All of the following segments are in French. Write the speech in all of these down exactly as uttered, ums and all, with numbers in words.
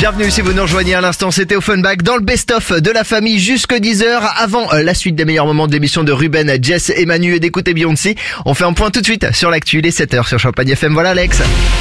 Bienvenue si vous nous rejoignez à l'instant, c'était Offenbach dans le best-of de la famille jusque dix heures. Avant euh, la suite des meilleurs moments de l'émission de Ruben, Jess et Manu et d'écouter Beyoncé, on fait un point tout de suite sur l'actu, les sept heures sur Champagne F M. Voilà Alex.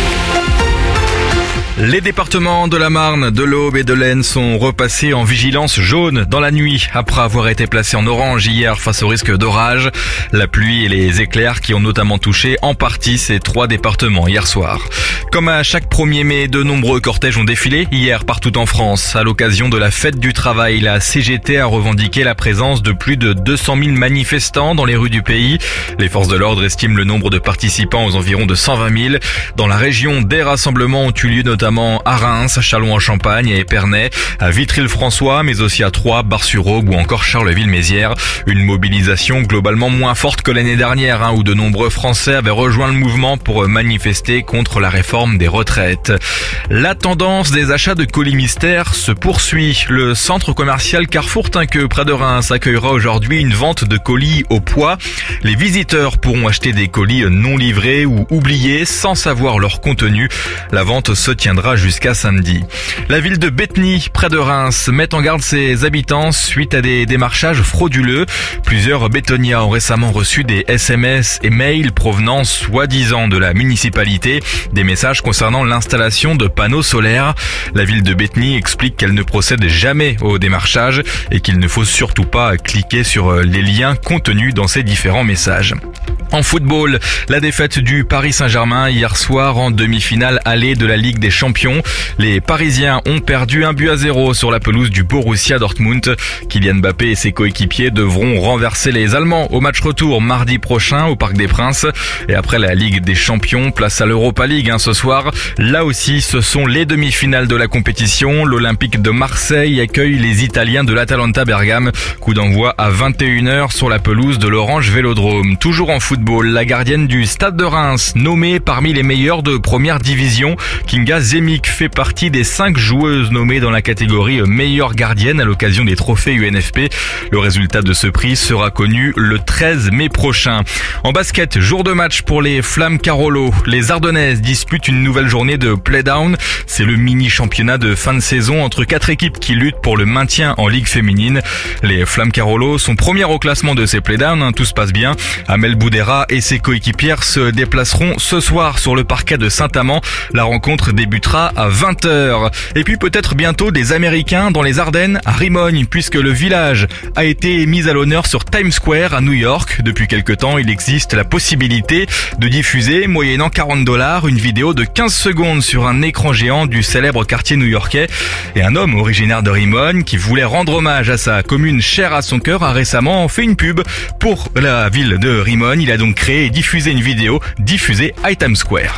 Les départements de la Marne, de l'Aube et de l'Aisne sont repassés en vigilance jaune dans la nuit après avoir été placés en orange hier face au risque d'orage. La pluie et les éclairs qui ont notamment touché en partie ces trois départements hier soir. Comme à chaque premier mai, de nombreux cortèges ont défilé hier partout en France. À l'occasion de la fête du travail, la C G T a revendiqué la présence de plus de deux cent mille manifestants dans les rues du pays. Les forces de l'ordre estiment le nombre de participants aux environs de cent vingt mille. Dans la région, des rassemblements ont eu lieu notamment notamment à Reims, à Châlons-en-Champagne, à Épernay, à Vitry-le-François, mais aussi à Troyes, Bar-sur-Aube ou encore Charleville-Mézières. Une mobilisation globalement moins forte que l'année dernière, hein, où de nombreux Français avaient rejoint le mouvement pour manifester contre la réforme des retraites. La tendance des achats de colis mystères se poursuit. Le centre commercial Carrefour Tinqueux près de Reims accueillera aujourd'hui une vente de colis au poids. Les visiteurs pourront acheter des colis non livrés ou oubliés sans savoir leur contenu. La vente se tiendra jusqu'à samedi. La ville de Bétheny, près de Reims, met en garde ses habitants suite à des démarchages frauduleux. Plusieurs béthoniens ont récemment reçu des S M S et mails provenant soi-disant de la municipalité, des messages concernant l'installation de panneaux solaires. La ville de Bétheny explique qu'elle ne procède jamais au démarchage et qu'il ne faut surtout pas cliquer sur les liens contenus dans ces différents messages. En football, la défaite du Paris Saint-Germain hier soir en demi-finale allée de la Ligue des Champions. Les Parisiens ont perdu un but à zéro sur la pelouse du Borussia Dortmund. Kylian Mbappé et ses coéquipiers devront renverser les Allemands au match retour mardi prochain au Parc des Princes. Et après la Ligue des Champions, place à l'Europa League hein, ce soir. Là aussi, ce sont les demi-finales de la compétition. L'Olympique de Marseille accueille les Italiens de l'Atalanta Bergame. Coup d'envoi à vingt et une heures sur la pelouse de l'Orange Vélodrome. Toujours en football, la gardienne du Stade de Reims, nommée parmi les meilleures de première division, Kinga Zemik fait partie des cinq joueuses nommées dans la catégorie meilleure gardienne à l'occasion des trophées U N F P. Le résultat de ce prix sera connu le treize mai prochain. En basket, jour de match pour les Flammes Carolo. Les Ardennaises disputent une nouvelle journée de play-down. C'est le mini-championnat de fin de saison entre quatre équipes qui luttent pour le maintien en Ligue féminine. Les Flammes Carolo sont premières au classement de ces play-down, hein, tout se passe bien. Amel Boudera et ses coéquipières se déplaceront ce soir sur le parquet de Saint-Amand. La rencontre débutera à vingt heures. Et puis peut-être bientôt des Américains dans les Ardennes à Rimogne, puisque le village a été mis à l'honneur sur Times Square à New York. Depuis quelque temps, il existe la possibilité de diffuser, moyennant quarante dollars, une vidéo de quinze secondes sur un écran géant du célèbre quartier new-yorkais. Et un homme originaire de Rimogne qui voulait rendre hommage à sa commune chère à son cœur a récemment fait une pub pour la ville de Rimogne. Il a donc créé et diffusé une vidéo diffusée à Times Square.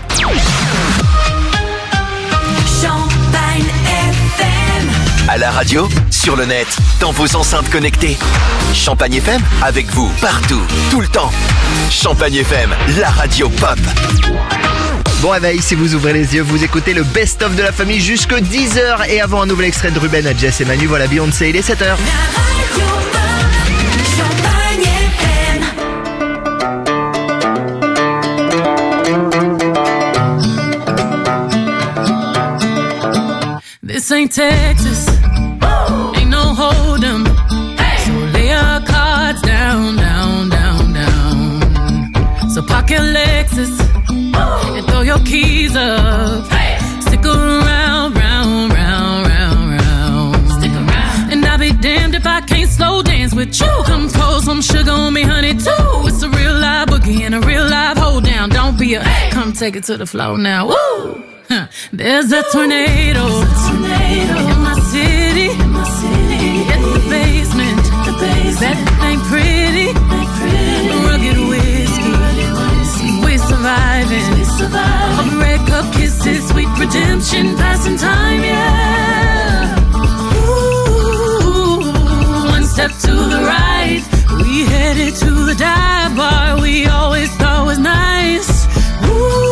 À la radio, sur le net, dans vos enceintes connectées. Champagne F M, avec vous, partout, tout le temps. Champagne F M, la radio pop. Bon réveil, si vous ouvrez les yeux, vous écoutez le best-of de la famille jusque dix heures. Et avant un nouvel extrait de Ruben, Jess et Manu, voilà Beyoncé, il est sept heures. This ain't Texas, ain't no hold'em. So lay your cards down, down, down, down. So park your Lexus and throw your keys up. Stick around, round, round, round, round. Stick around. And I'll be damned if I can't slow dance with you. Come pour some sugar on me, honey, too. It's a real live boogie and a real live hold down. Don't be a, come take it to the floor now. Woo! Huh. There's a tornado, a tornado in my city, in my city. Hit the basement, the basement. That ain't pretty, ain't pretty. Rugged whiskey, rugged whiskey. We surviving, we surviving. Red cup kisses, sweet redemption, passing time, yeah. Ooh, one step to the right, we headed to the dive bar we always thought was nice. Ooh.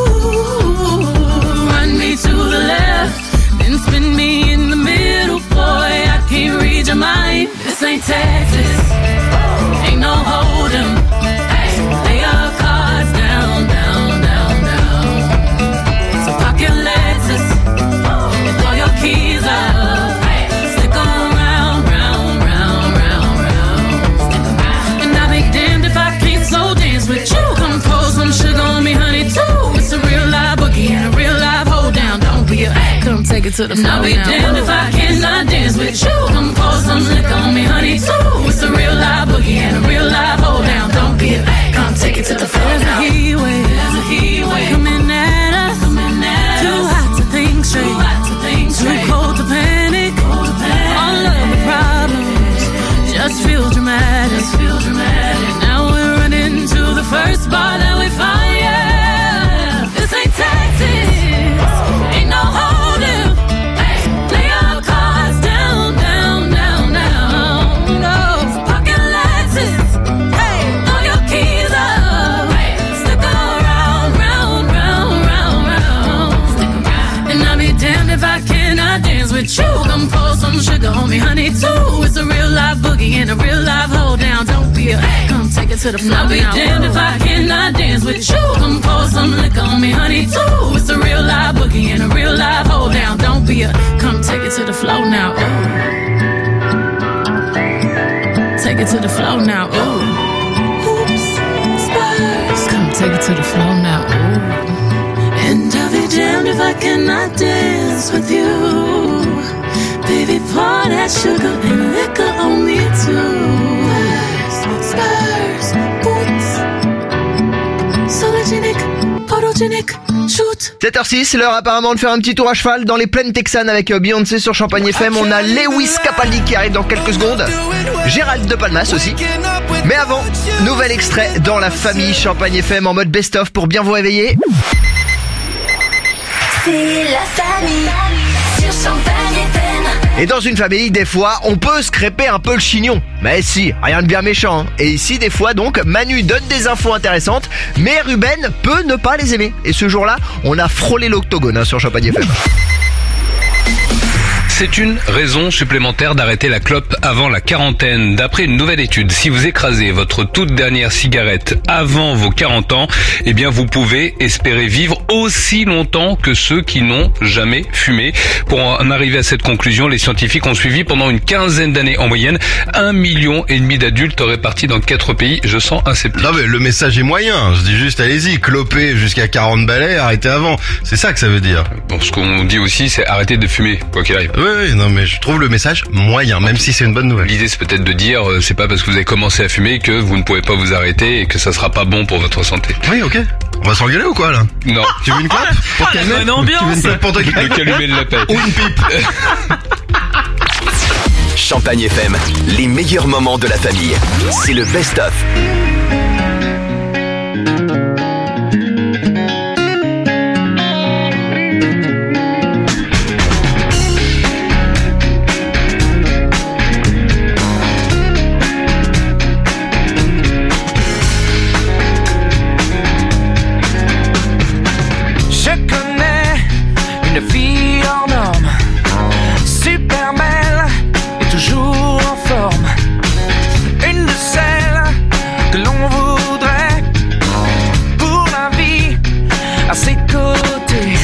To the left, then spin me in the middle, boy, I can't read your mind. This ain't Texas, ain't no hold'em. So lay your cards down, down, down, down. So park your Lexus and throw your keys out. it to the floor. I'll be damned if I cannot dance with you. Come pour some liquor on me, honey, too. It's a real live boogie and a real live hold down. Don't be a fake. Come take it to the floor. There's a heat wave. There's a heat wave. Coming at us. Coming at us. Too hot to think straight. Too hot to think straight. Too cold to panic. Cold to panic. All of the problems just feel dramatic. Just feel dramatic. Now we're running to the first bar that we find. Yeah, this ain't Texas. Ain't no holding. Hey, lay your cards down, down, down, down. No pocket Lexus. Hey, throw your keys up. Hey, stick around, round, round, round, round. Stick around. And I'll be damned if I cannot dance with you. Come pour some sugar on me, honey, too. It's a real live boogie and a real live hold down. Don't be a hey, come take it to the floor. I'll be damned if I cannot dance with you. Come pour some liquor on me, honey, too. It's a real live boogie and a real live hold down. Don't be a come take it to the floor now. Ooh. Take it to the floor now. Ooh. Oops, Spurs. Come take it to the floor now. Ooh. And I'll be damned if I cannot dance with you. Baby, pour that sugar and liquor on me too. Spurs, Spurs, boots. Sologenic, photogenic, shoot. sept heures six, l'heure apparemment de faire un petit tour à cheval dans les plaines texanes avec Beyoncé sur Champagne F M. On a Lewis Capaldi qui arrive dans quelques secondes. Gérald de Palmas aussi. Mais avant, nouvel extrait dans la famille Champagne F M en mode best-of pour bien vous réveiller. C'est la famille sur Champagne F M. Et dans une famille, des fois, on peut se crêper un peu le chignon. Mais si, rien de bien méchant. Hein. Et ici, des fois, donc, Manu donne des infos intéressantes, mais Ruben peut ne pas les aimer. Et ce jour-là, on a frôlé l'octogone hein, sur Champagne F M. C'est une raison supplémentaire d'arrêter la clope avant la quarantaine. D'après une nouvelle étude, si vous écrasez votre toute dernière cigarette avant vos quarante ans, eh bien vous pouvez espérer vivre aussi longtemps que ceux qui n'ont jamais fumé. Pour en arriver à cette conclusion, les scientifiques ont suivi pendant une quinzaine d'années en moyenne un million et demi d'adultes répartis dans quatre pays. Je sens un sceptique. Non mais le message est moyen. Je dis juste allez-y, cloper jusqu'à quarante balais, arrêtez avant. C'est ça que ça veut dire. Bon, ce qu'on dit aussi, c'est arrêter de fumer, quoi qu'il arrive. Oui, oui, non mais je trouve le message moyen, même si c'est une bonne nouvelle. L'idée c'est peut-être de dire, euh, c'est pas parce que vous avez commencé à fumer que vous ne pouvez pas vous arrêter et que ça sera pas bon pour votre santé. Oui, ok. On va s'engueuler ou quoi là? Non. Tu veux une clope pour Oh, la calmer? bonne ambiance. Tu veux une clope pour te calmer? De calmer le lapin. Ou une pipe? Champagne F M, les meilleurs moments de la famille. C'est le best-of. Une fille hors norme, super belle et toujours en forme. Une de celles que l'on voudrait pour la vie à ses côtés.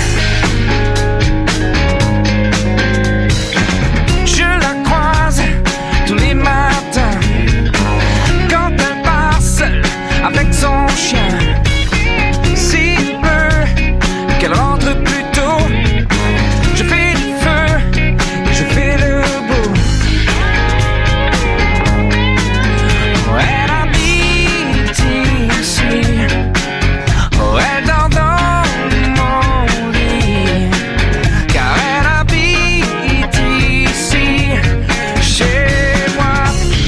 Je la croise tous les matins quand elle part seule avec son chien. S'il pleut, qu'elle rentre plus tôt. Je fais du feu et je fais le beau. Elle habite ici. Oh, elle dort dans mon lit. Car elle habite ici, chez moi.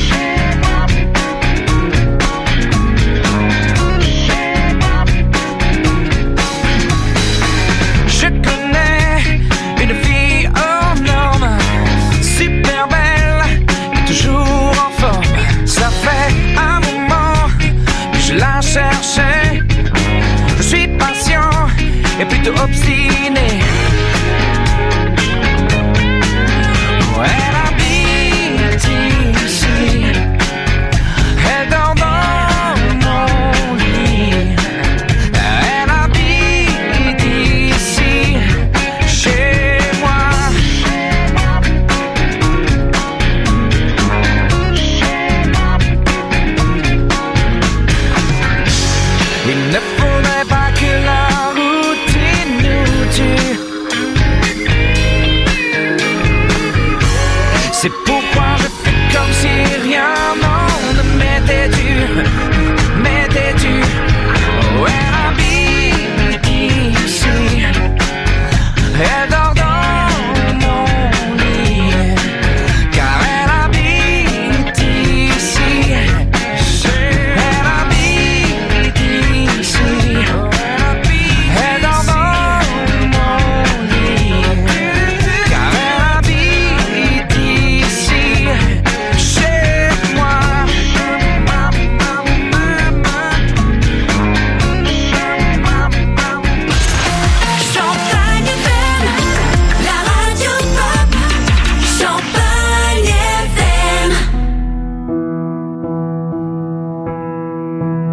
Je connais une fille hors norme, super belle et toujours en forme. Ça fait un moment que je la cherchais. Je suis patient et plutôt obstiné. Elle habite ici. Elle dort dans mon lit. Elle habite ici, chez moi. Il ne faudrait pas que la routine nous tue.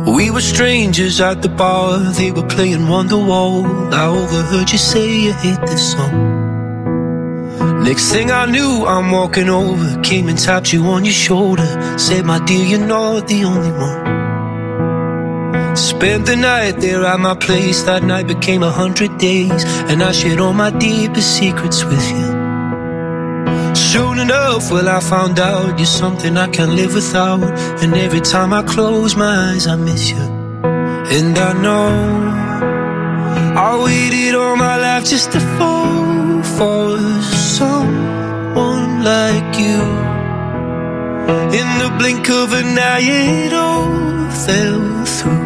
We were strangers at the bar, they were playing Wonderwall. I overheard you say you hate this song. Next thing I knew, I'm walking over, came and tapped you on your shoulder, said, my dear, you're not the only one. Spent the night there at my place, that night became a hundred days, and I shared all my deepest secrets with you. Soon enough, well, I found out you're something I can't live without, and every time I close my eyes, I miss you. And I know I waited all my life just to fall for someone like you. In the blink of an eye, it all fell through.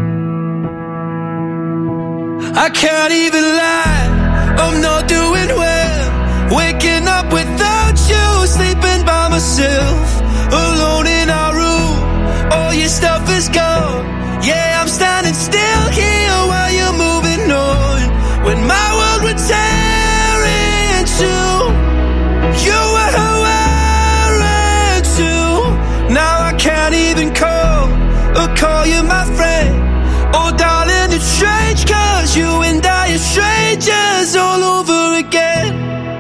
I can't even lie, I'm not doing well. Waking up without you, sleeping by myself, alone in our room, all your stuff is gone. Yeah, I'm standing still here while you're moving on. When my world would tear into, you were wearing too. Now I can't even call or call you my friend. Oh darling, it's strange, cause you and I are strangers all over again.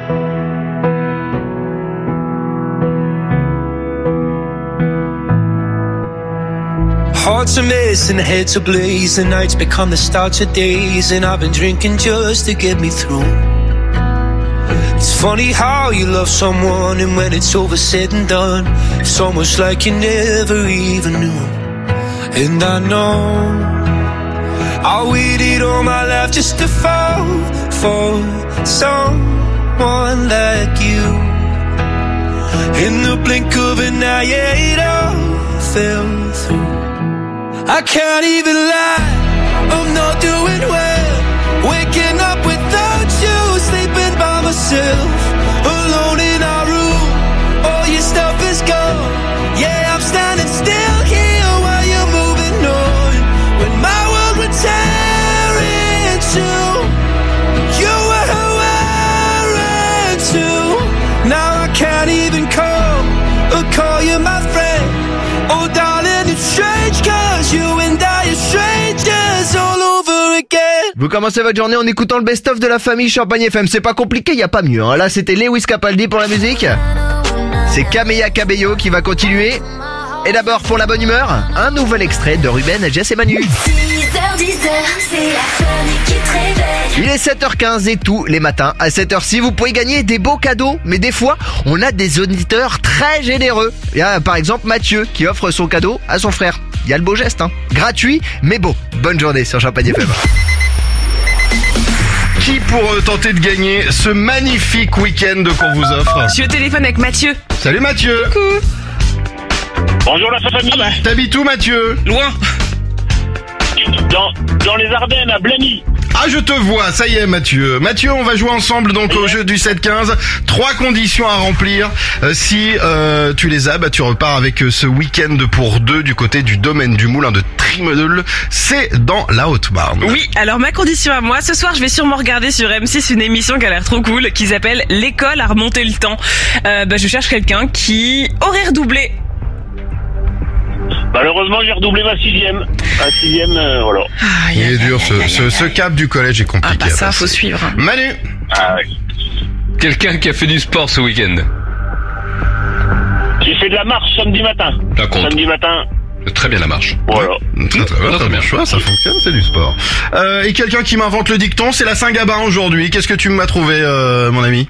Hearts are missing, heads ablaze, the nights become the start of days, and I've been drinking just to get me through. It's funny how you love someone, and when it's over said and done, it's almost like you never even knew. And I know I waited all my life just to fall for someone like you. In the blink of an eye, it all fell through. I can't even lie, I'm not doing well. Waking up without you, sleeping by myself, alone in our room, all your stuff is gone. Yeah, I'm standing still here while you're moving on. When my world would tear into, you were wearing too. Now I can't even call or call you my friend. Oh darling, it's strange, cause you and I are strangers all over again. Vous commencez votre journée en écoutant le best-of de la famille Champagne F M. C'est pas compliqué, y a pas mieux. Hein. Là, c'était Lewis Capaldi pour la musique. C'est Camilla Cabello qui va continuer. Et d'abord, pour la bonne humeur, un nouvel extrait de Ruben, Jess et Manu. six heures dix, c'est la famille qui te réveille. Il est sept heures quinze et tous les matins à cette heure-ci, vous pouvez gagner des beaux cadeaux. Mais des fois, on a des auditeurs très généreux. Il y a par exemple Mathieu qui offre son cadeau à son frère. Il y a le beau geste, hein. Gratuit, mais beau. Bonne journée sur Champagne F M. Qui pour euh, tenter de gagner ce magnifique week-end qu'on vous offre? Je suis au téléphone avec Mathieu. Salut Mathieu. Coucou. Bonjour la famille. Ah bah, t'habites où Mathieu? Loin. Dans, dans les Ardennes, à Blamy. Ah, je te vois, ça y est Mathieu. Mathieu, on va jouer ensemble donc au jeu du sept quinze. Trois conditions à remplir. Euh, si euh, tu les as, bah tu repars avec euh, ce week-end pour deux du côté du domaine du Moulin de Trimeul. C'est dans la Haute-Marne. Oui, alors ma condition à moi, ce soir je vais sûrement regarder sur M six une émission qui a l'air trop cool, qui s'appelle L'école à remonter le temps. Euh, bah je cherche quelqu'un qui aurait redoublé. Malheureusement, j'ai redoublé ma sixième. Ma sixième, euh, voilà. Ah, Il est dur, ce, ce, ce cap du collège est compliqué. Ah bah ça, à faut passer. suivre. Manu. Ah ouais. Quelqu'un qui a fait du sport ce week-end. J'ai fait de la marche samedi matin. Ça compte. Samedi matin, Très bien la marche. voilà. Très très bien, Très très bien. bon choix, ça fonctionne, c'est du sport. Euh, et quelqu'un qui m'invente le dicton, c'est la Saint-Gabin aujourd'hui. Qu'est-ce que tu m'as trouvé, euh, mon ami?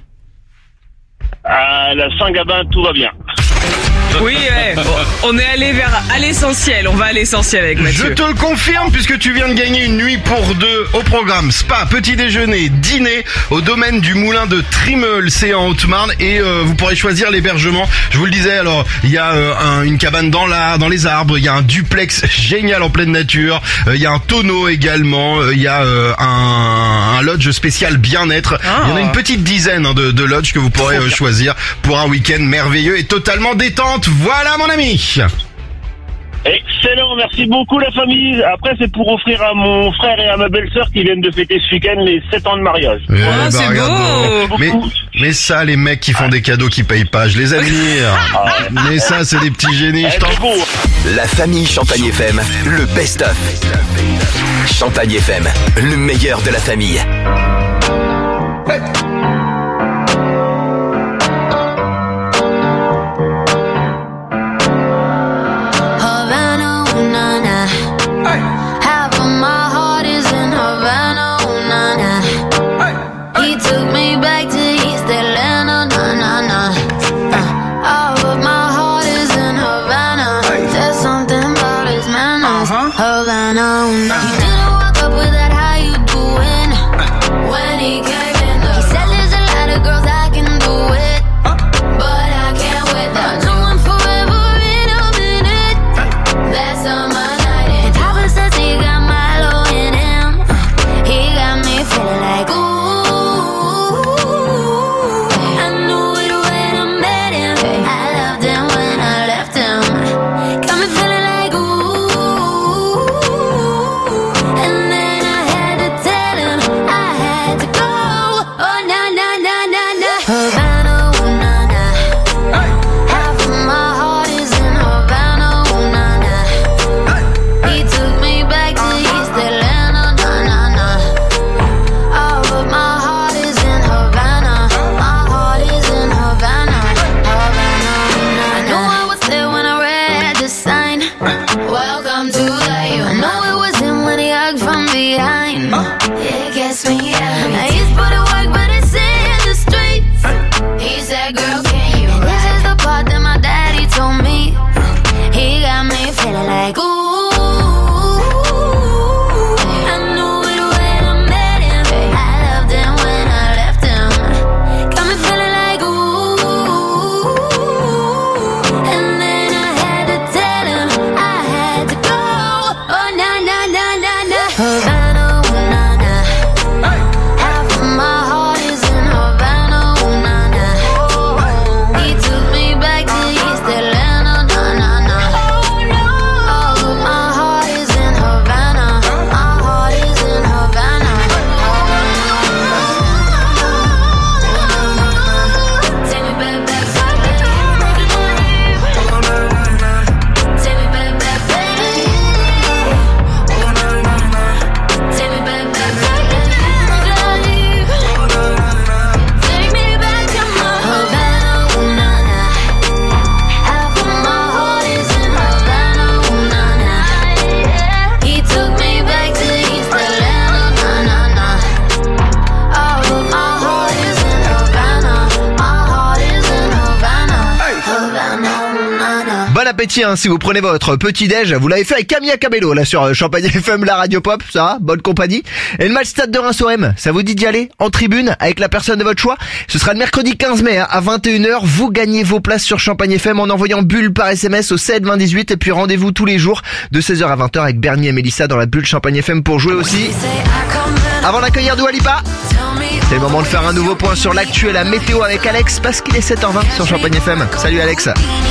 À la Saint-Gabin, tout va bien. Oui, ouais. On est allé vers à l'essentiel. On va à l'essentiel avec Mathieu. Je te le confirme puisque tu viens de gagner une nuit pour deux au programme spa, petit déjeuner, dîner au domaine du Moulin de Trimeul, c'est en Haute-Marne et euh, vous pourrez choisir l'hébergement. Je vous le disais, alors il y a euh, un, une cabane dans la dans les arbres, il y a un duplex génial en pleine nature, euh, il y a un tonneau également, euh, il y a euh, un, un lodge spécial bien-être. Ah. Il y en a une petite dizaine hein, de, de lodges que vous pourrez euh, choisir pour un week-end merveilleux et totalement détente. Voilà mon ami. Excellent, merci beaucoup la famille. Après, c'est pour offrir à mon frère et à ma belle-sœur qui viennent de fêter ce week-end les sept ans de mariage. Eh Oh, bah, c'est regarde, beau. Mais, mais ça, les mecs qui font des cadeaux qui payent pas, je les admire. Mais ça, c'est des petits génies, je Eh, t'en c'est beau. La famille Champagne F M, le best-of. Champagne F M, le meilleur de la famille. Havana, ooh, na, na. Half of my heart is in Havana, ooh, na, na. He took me back to East Atlanta, na, na, na. Uh, Half of my heart is in Havana. There's something about his manners. Havana, ooh, na. You didn't walk up with that, how you doing? When he came in the He said there's a lot of girls I can do it, but I can't with that. No one forever in a minute. That's summer night and Papa says he got Milo in him. He got me feeling like ooh. I knew it when I met him. I loved him when I left him. Got me feeling like ooh. And then I had to tell him I had to go. Oh na na na na na. Havana, ooh na na. Half of my heart is in Havana, ooh na na. He took me back to East Atlanta, na na na. All of my heart is in Havana. My heart is in Havana, Havana, ooh na na. I knew I was there when I read the sign. Welcome to the U. I know it was him when he hugged from behind. It gets me every time. He's put in work, but it's in the streets. He said, girl, can you And this is the part that my daddy told me. He got me feeling like ooh. I knew it when I met him. I loved him when I left him. Got me feeling like ooh. And then I had to tell him I had to go. Oh na na na na na. Havana, ooh na na. Half of my heart is in Havana, ooh na na. He took me back to East Atlanta, na na na. All of my heart is in Havana. My heart is in Havana. Take me back, back, back. Take me back, back, back. Take me back, back, back. Take me back to my Havana, ooh na na. Half of my heart is in Havana, ooh na na. He took me back to East Atlanta, na na na. All of my heart is in Havana. My heart is in Havana, Havana, ooh na na. Bon appétit hein, si vous prenez votre petit-déj. Vous l'avez fait avec Camilla Cabello là sur Champagne F M, la radio pop, ça va, bonne compagnie. Et le match Stade de Reims O M, ça vous dit d'y aller en tribune avec la personne de votre choix? Ce sera le mercredi quinze mai hein, à vingt et une heures. Vous gagnez vos places sur Champagne F M en envoyant bulle par S M S au sept vingt dix-huit. Et puis rendez-vous tous les jours de seize heures à vingt heures avec Bernie et Mélissa dans la bulle Champagne F M pour jouer aussi. Avant d'accueillir Dua Lipa, c'est le moment de faire un nouveau point sur l'actu et la météo avec Alex parce qu'il est sept heures vingt sur Champagne F M. Salut Alex.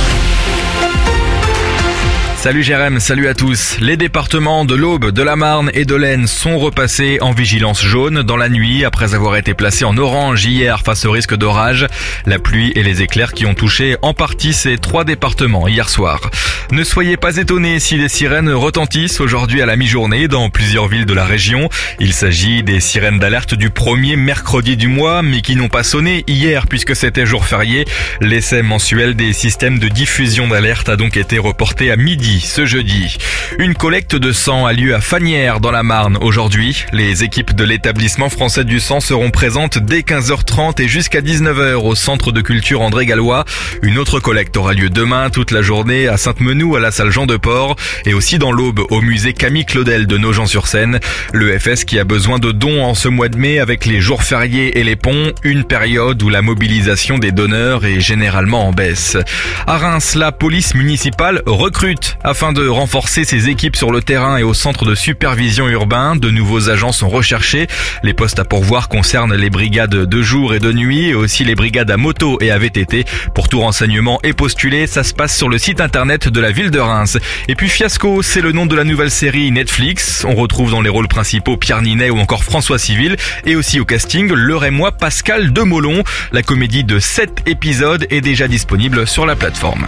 Salut Jérém, salut à tous. Les départements de l'Aube, de la Marne et de l'Aisne sont repassés en vigilance jaune dans la nuit après avoir été placés en orange hier face au risque d'orage. La pluie et les éclairs qui ont touché en partie ces trois départements hier soir. Ne soyez pas étonnés si les sirènes retentissent aujourd'hui à la mi-journée dans plusieurs villes de la région. Il s'agit des sirènes d'alerte du premier mercredi du mois mais qui n'ont pas sonné hier puisque c'était jour férié. L'essai mensuel des systèmes de diffusion d'alerte a donc été reporté à midi ce jeudi. Une collecte de sang a lieu à Fagnières dans la Marne aujourd'hui. Les équipes de l'établissement français du sang seront présentes dès quinze heures trente et jusqu'à dix-neuf heures au centre de culture André Gallois. Une autre collecte aura lieu demain toute la journée à Sainte-Menou à la salle Jean de Port et aussi dans l'Aube au musée Camille Claudel de Nogent-sur-Seine. Le F S qui a besoin de dons en ce mois de mai avec les jours fériés et les ponts, une période où la mobilisation des donneurs est généralement en baisse. À Reims, la police municipale recrute. Afin de renforcer ses équipes sur le terrain et au centre de supervision urbain, de nouveaux agents sont recherchés. Les postes à pourvoir concernent les brigades de jour et de nuit et aussi les brigades à moto et à V T T. Pour tout renseignement et postuler, ça se passe sur le site internet de la ville de Reims. Et puis Fiasco, c'est le nom de la nouvelle série Netflix. On retrouve dans les rôles principaux Pierre Ninet ou encore François Civil et aussi au casting L'Heure et moi Pascal Demolon. La comédie de sept épisodes est déjà disponible sur la plateforme.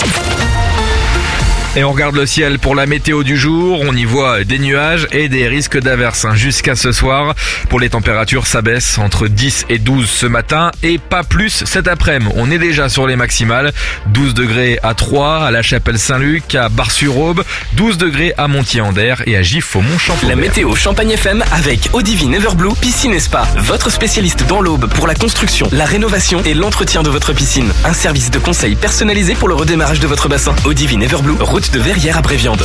Et on regarde le ciel pour la météo du jour, on y voit des nuages et des risques d'averses jusqu'à ce soir. Pour les températures, ça baisse entre dix et douze ce matin et pas plus cet après-midi. On est déjà sur les maximales, douze degrés à Troyes, à la Chapelle-Saint-Luc, à Bar-sur-Aube, douze degrés à Montier-en-Der et à Gif-au-Mont-Champagne. La météo Champagne F M avec Odivine Everblue Piscine et Spa, votre spécialiste dans l'Aube pour la construction, la rénovation et l'entretien de votre piscine. Un service de conseil personnalisé pour le redémarrage de votre bassin. Odivine Everblue, route de Verrières à Bréviande.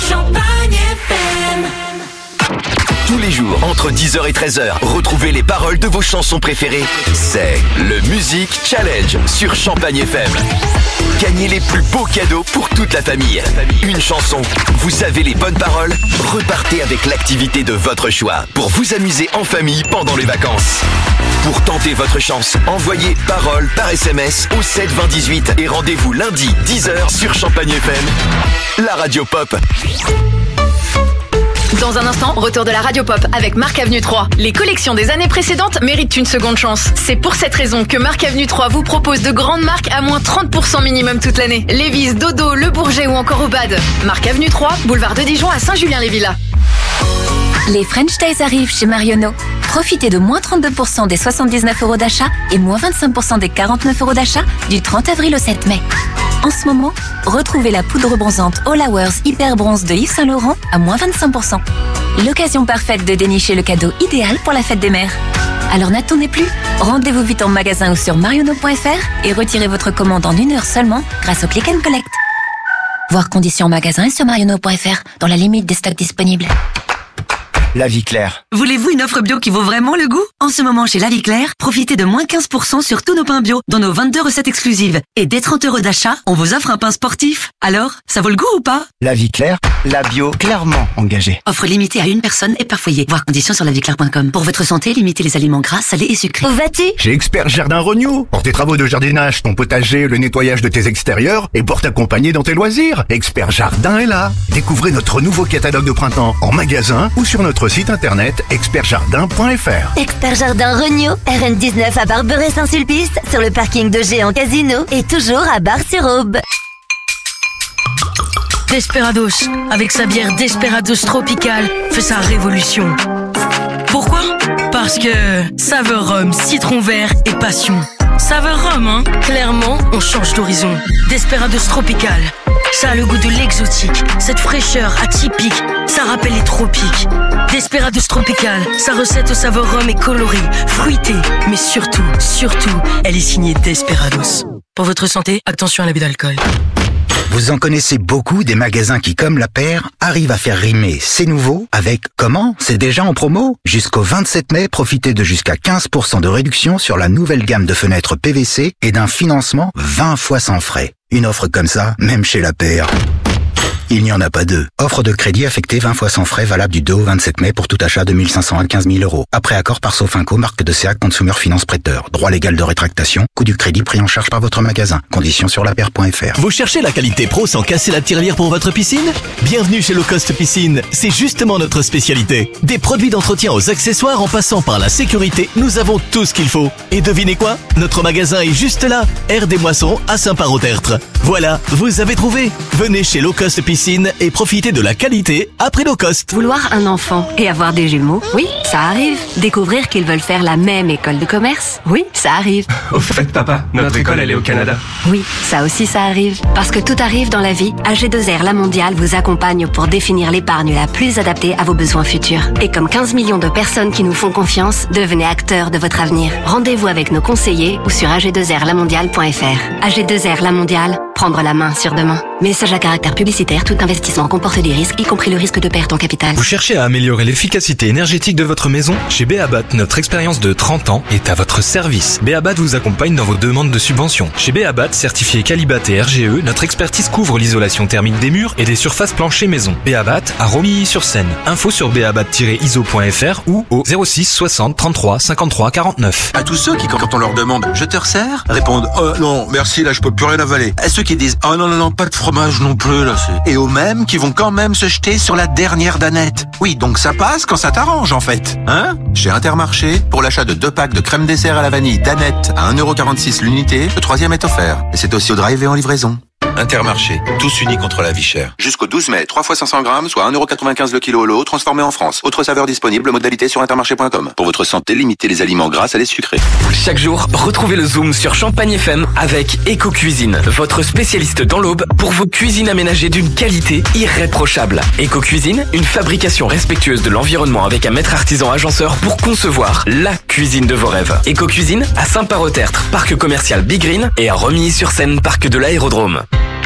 Tous les jours, entre dix heures et treize heures, retrouvez les paroles de vos chansons préférées. C'est le Music Challenge sur Champagne F M. Gagnez les plus beaux cadeaux pour toute la famille. Une chanson, vous savez les bonnes paroles, repartez avec l'activité de votre choix pour vous amuser en famille pendant les vacances. Pour tenter votre chance, envoyez paroles par S M S au sept vingt dix-huit et rendez-vous lundi dix heures sur Champagne F M, la radio pop. Dans un instant, retour de la Radio Pop avec Marc Avenue trois. Les collections des années précédentes méritent une seconde chance. C'est pour cette raison que Marc Avenue trois vous propose de grandes marques à moins trente pour cent minimum toute l'année. Lévi's, Dodo, Le Bourget ou encore Obad. Marc Avenue trois, boulevard de Dijon à Saint-Julien-les-Villas. Les French Days arrivent chez Marionneau. Profitez de moins trente-deux pour cent des soixante-dix-neuf euros d'achat et moins vingt-cinq pour cent des quarante-neuf euros d'achat du trente avril au sept mai. En ce moment, retrouvez la poudre bronzante All Hours Hyper Bronze de Yves Saint Laurent à moins vingt-cinq pour cent. L'occasion parfaite de dénicher le cadeau idéal pour la fête des mères. Alors n'attendez plus, rendez-vous vite en magasin ou sur marionneau point f r et retirez votre commande en une heure seulement grâce au Click and Collect. Voir conditions en magasin et sur marionneau point f r dans la limite des stocks disponibles. La Vie Claire. Voulez-vous une offre bio qui vaut vraiment le goût? En ce moment, chez La Vie Claire, profitez de moins quinze pour cent sur tous nos pains bio, dans nos vingt-deux recettes exclusives. Et dès trente euros d'achat, on vous offre un pain sportif. Alors, ça vaut le goût ou pas? La Vie Claire, la bio clairement engagée. Offre limitée à une personne et par foyer. Voir conditions sur la vie claire point com. Pour votre santé, limitez les aliments gras, salés et sucrés. Où vas-tu? Chez Expert Jardin Renew. Pour tes travaux de jardinage, ton potager, le nettoyage de tes extérieurs et pour t'accompagner dans tes loisirs. Expert Jardin est là. Découvrez notre nouveau catalogue de printemps en magasin ou sur notre site internet expert jardin point f r. Expert Jardin Renew, R N dix-neuf à Barberet-Saint-Sulpice, sur le parking de Géant Casino et toujours à Bar-sur-Aube. Desperados, avec sa bière Desperados Tropical, fait sa révolution. Pourquoi? Parce que saveur rhum, citron vert et passion. Saveur rhum, hein? Clairement, on change d'horizon. Desperados Tropical, ça a le goût de l'exotique, cette fraîcheur atypique, ça rappelle les tropiques. Desperados Tropical, sa recette au saveur rhum est colorée, fruitée, mais surtout, surtout, elle est signée Desperados. Pour votre santé, attention à l'abus d'alcool. Vous en connaissez beaucoup des magasins qui, comme La Paire, arrivent à faire rimer c'est nouveau avec comment? C'est déjà en promo? Jusqu'au vingt-sept mai, profitez de jusqu'à quinze pour cent de réduction sur la nouvelle gamme de fenêtres P V C et d'un financement vingt fois sans frais. Une offre comme ça, même chez La Paire, il n'y en a pas deux. Offre de crédit affectée vingt fois sans frais valable du deux au vingt-sept mai pour tout achat de mille cinq cents à quinze mille euros. Après accord par Sofinco, marque de C A Consumer Finance Prêteur. Droit légal de rétractation. Coût du crédit pris en charge par votre magasin. Conditions sur la paire point f r. Vous cherchez la qualité pro sans casser la tirelire pour votre piscine? Bienvenue chez Low Cost Piscine. C'est justement notre spécialité. Des produits d'entretien aux accessoires en passant par la sécurité, nous avons tout ce qu'il faut. Et devinez quoi? Notre magasin est juste là. Aire des Moissons à Saint-Parot-Tertre. Voilà, vous avez trouvé. Venez chez Low Cost Piscine et profitez de la qualité à prix low cost. Vouloir un enfant et avoir des jumeaux, oui, ça arrive. Découvrir qu'ils veulent faire la même école de commerce, oui, ça arrive. Au fait, papa, notre école, elle est au Canada. Oui, ça aussi, ça arrive. Parce que tout arrive dans la vie, A G deux R La Mondiale vous accompagne pour définir l'épargne la plus adaptée à vos besoins futurs. Et comme quinze millions de personnes qui nous font confiance, devenez acteurs de votre avenir. Rendez-vous avec nos conseillers ou sur a g deux r la mondiale point f r. A G deux R La Mondiale, prendre la main sur demain. Message à caractère publicitaire, tout investissement comporte des risques, y compris le risque de perte en capital. Vous cherchez à améliorer l'efficacité énergétique de votre maison? Chez Beabat, notre expérience de trente ans est à votre service. Beabat vous accompagne dans vos demandes de subventions. Chez Beabat, certifié Qualibat et R G E, notre expertise couvre l'isolation thermique des murs et des surfaces planchers maison. Beabat à Romilly-sur-Seine. Info sur beabat tiret I S O point F R ou au zéro six soixante trente-trois cinquante-trois quarante-neuf. À tous ceux qui, quand on leur demande « Je te resserre ?» répondent « Oh non, merci, là je peux plus rien avaler ». À ceux qui disent « Oh non, non, non, pas de fromage non plus, là c'est... » Et aux mêmes qui vont quand même se jeter sur la dernière danette. Oui, donc ça passe quand ça t'arrange en fait. Hein? Chez Intermarché, pour l'achat de deux packs de crème dessert à la vanille danette à un euro quarante-six l'unité, le troisième est offert. Et c'est aussi au drive et en livraison. Intermarché, tous unis contre la vie chère. Jusqu'au douze mai, trois fois cinq cents grammes, soit un euro quatre-vingt-quinze le kilo au lot, transformé en France. Autre saveur disponible, modalité sur intermarché point com. Pour votre santé, limitez les aliments gras à les sucrés. Chaque jour, retrouvez le Zoom sur Champagne F M avec Eco Cuisine, votre spécialiste dans l'Aube pour vos cuisines aménagées d'une qualité irréprochable. Eco Cuisine, une fabrication respectueuse de l'environnement avec un maître artisan agenceur pour concevoir la cuisine de vos rêves. Eco Cuisine à Saint-Parot-Tertre, parc commercial Big Green, et à Romilly-sur-Seine, parc de l'Aérodrome.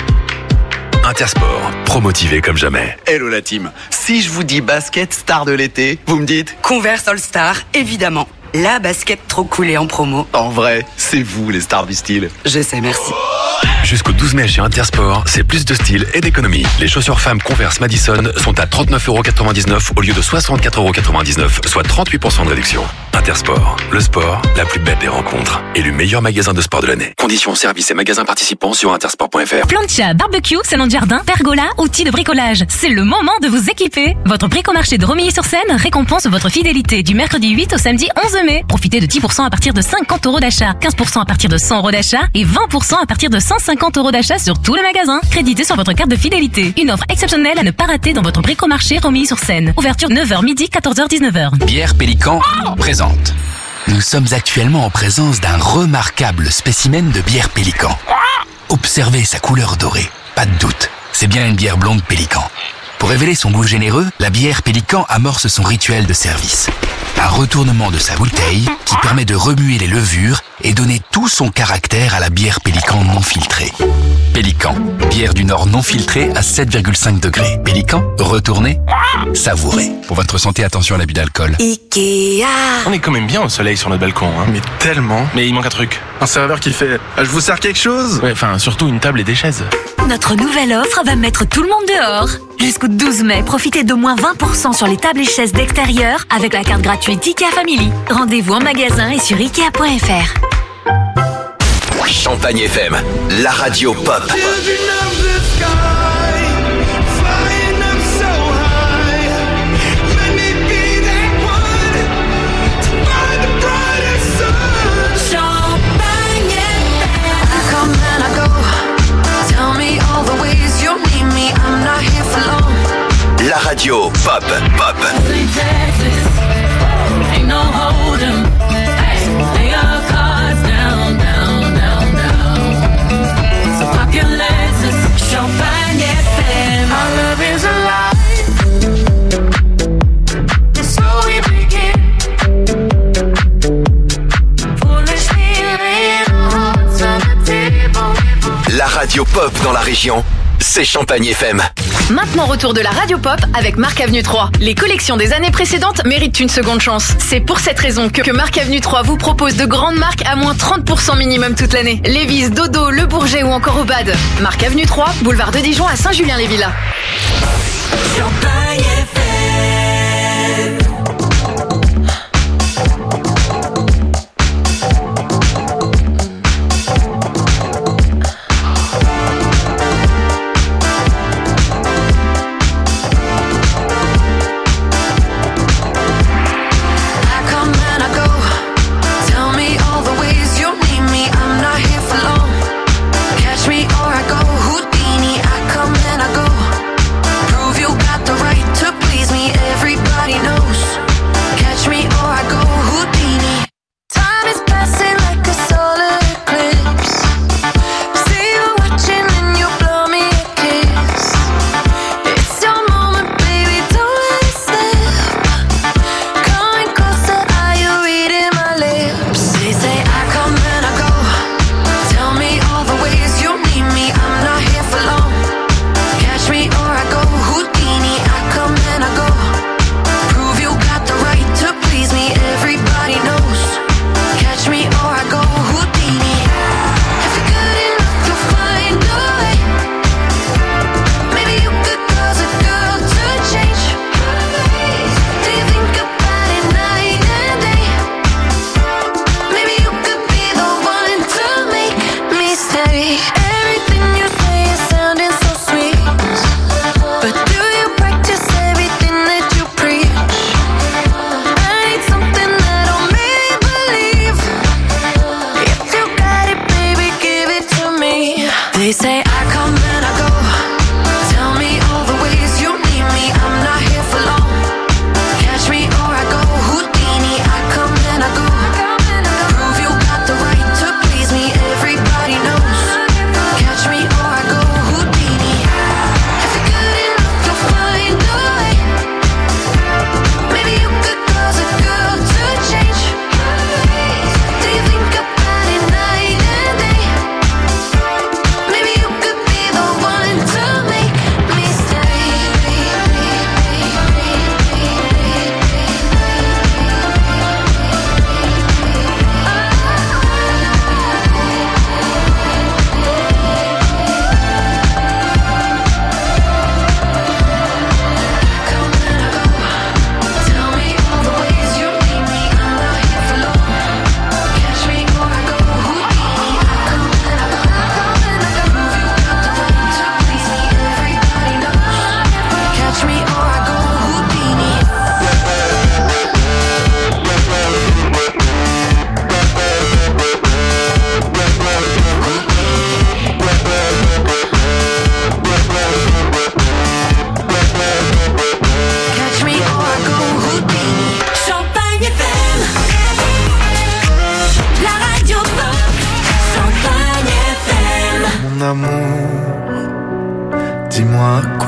Intersport, promotivé comme jamais. Hello la team. Si je vous dis basket star de l'été, vous me dites Converse All Star, évidemment. La basket trop cool et en promo. En vrai, c'est vous les stars du style. Je sais, merci. Jusqu'au douze mai chez Intersport, c'est plus de style et d'économie. Les chaussures femmes Converse Madison sont à trente-neuf euros quatre-vingt-dix-neuf au lieu de soixante-quatre euros quatre-vingt-dix-neuf, soit trente-huit pour cent de réduction. Intersport, le sport, la plus belle des rencontres. Élu meilleur magasin de sport de l'année. Conditions, services et magasins participants sur intersport point F R. Plancha, barbecue, salon de jardin, pergola, outils de bricolage. C'est le moment de vous équiper. Votre bricomarché de Romilly-sur-Seine récompense votre fidélité du mercredi huit au samedi onze mai. Profitez de dix pour cent à partir de cinquante euros d'achat, quinze pour cent à partir de cent euros d'achat et vingt pour cent à partir de cent cinquante euros d'achat sur tout le magasin. Crédité sur votre carte de fidélité. Une offre exceptionnelle à ne pas rater dans votre bricomarché Romilly-sur-Seine. Ouverture neuf heures midi, quatorze heures dix-neuf heures. Bière Pélican présente. Nous sommes actuellement en présence d'un remarquable spécimen de bière Pélican. Observez sa couleur dorée. Pas de doute, c'est bien une bière blonde Pélican. Pour révéler son goût généreux, la bière Pélican amorce son rituel de service. Un retournement de sa bouteille qui permet de remuer les levures et donner tout son caractère à la bière Pélican non filtrée. Pélican, bière du Nord non filtrée à sept virgule cinq degrés. Pélican, retournez, savourez. Pour votre santé, attention à l'abus d'alcool. Ikea. On est quand même bien au soleil sur notre balcon, hein. Mais tellement. Mais il manque un truc. Un serveur qui fait « Je vous sers quelque chose ?» Ouais, enfin, surtout une table et des chaises. Notre nouvelle offre va mettre tout le monde dehors. Jusqu'au douze mai, profitez d'au moins vingt pour cent sur les tables et chaises d'extérieur avec la carte gratuite Ikea Family. Rendez-vous en magasin et sur ikea point F R. Champagne F M, la radio pop. La radio pop, pop. La radio pop dans la région, c'est Champagne F M. Maintenant retour de la radio pop avec Marc Avenue trois. Les collections des années précédentes méritent une seconde chance. C'est pour cette raison que, que Marc Avenue trois vous propose de grandes marques à moins trente pour cent minimum toute l'année. Lévis, Dodo, Le Bourget ou encore Obad. Marc Avenue trois, boulevard de Dijon à Saint-Julien-les-Villas. Champagne F M. To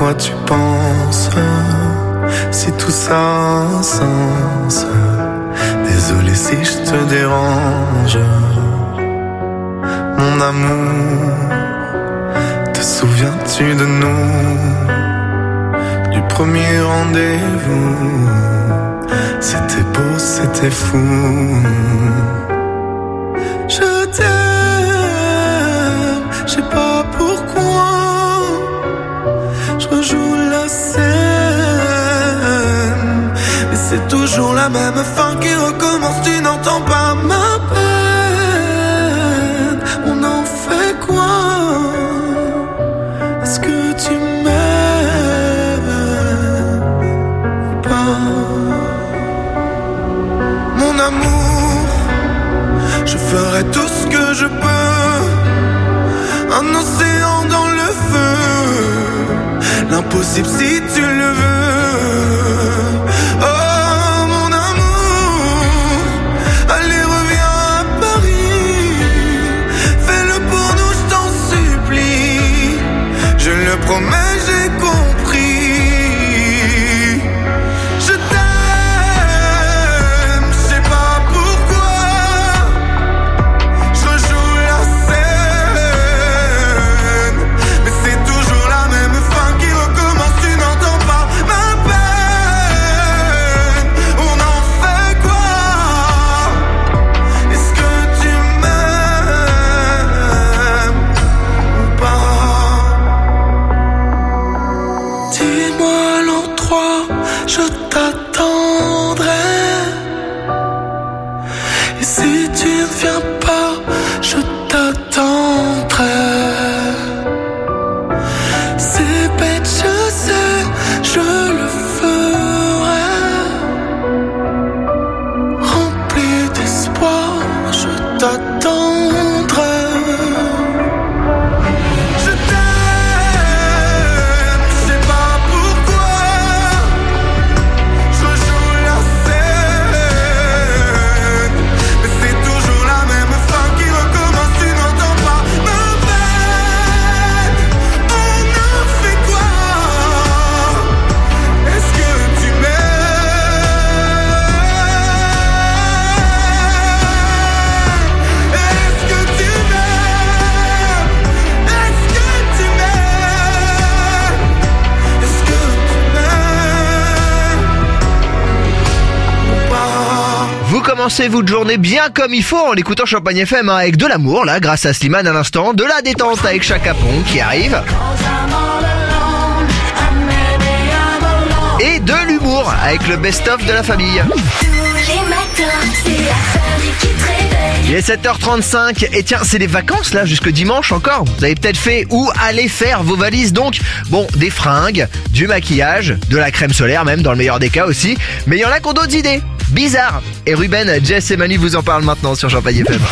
quoi tu penses, si tout ça a un sens. Désolé si je te dérange. Mon amour, te souviens-tu de nous, du premier rendez-vous? C'était beau, c'était fou. Je t'aime, je sais pas pourquoi. Je rejoue la scène, mais c'est toujours la même fin qui recommence. Tu n'entends pas ma peine. On en fait quoi? Est-ce que tu m'aimes ou pas? Mon amour, je ferai tout ce que je peux. Un océan dans le feu, l'impossible si tu le veux. Oh mon amour, allez reviens à Paris. Fais-le pour nous, je t'en supplie. Je le promets, j'ai compris. Je t'aime, je sais pas pourquoi. Je rejoue la scène, mais c'est toujours la même fin qui recommence. Tu n'entends pas ma peine. On en fait quoi? Est-ce que tu m'aimes ou pas? Dis-moi l'endroit, je t'attendrai. Et si tu ne viens pas, je t'attendrai. C'est bête, je sais, je le ferai. Rempli d'espoir, je t'attendrai. Je t'aime, je sais pas pourquoi. Je joue la scène, mais c'est toujours la même fin qui recommence. Tu n'entends pas ma peine. On en fait quoi? Est-ce que tu m'aimes? Est-ce que tu m'aimes? Est-ce que tu m'aimes? Est-ce que tu m'aimes ou pas? Vous commencez votre journée bien comme il faut en l'écoutant Champagne F M, hein, avec de l'amour là grâce à Slimane à l'instant, de la détente avec Chaka Pong qui arrive et de l'humour avec le best-of de la famille. Il est sept heures trente-cinq et tiens, c'est les vacances là jusque dimanche encore. Vous avez peut-être fait ou allez faire vos valises, donc bon, des fringues, du maquillage, de la crème solaire même dans le meilleur des cas aussi. Mais il y en a qui ont d'autres idées bizarres. Et Ruben, Jess et Manu vous en parlent maintenant sur Champagne F M.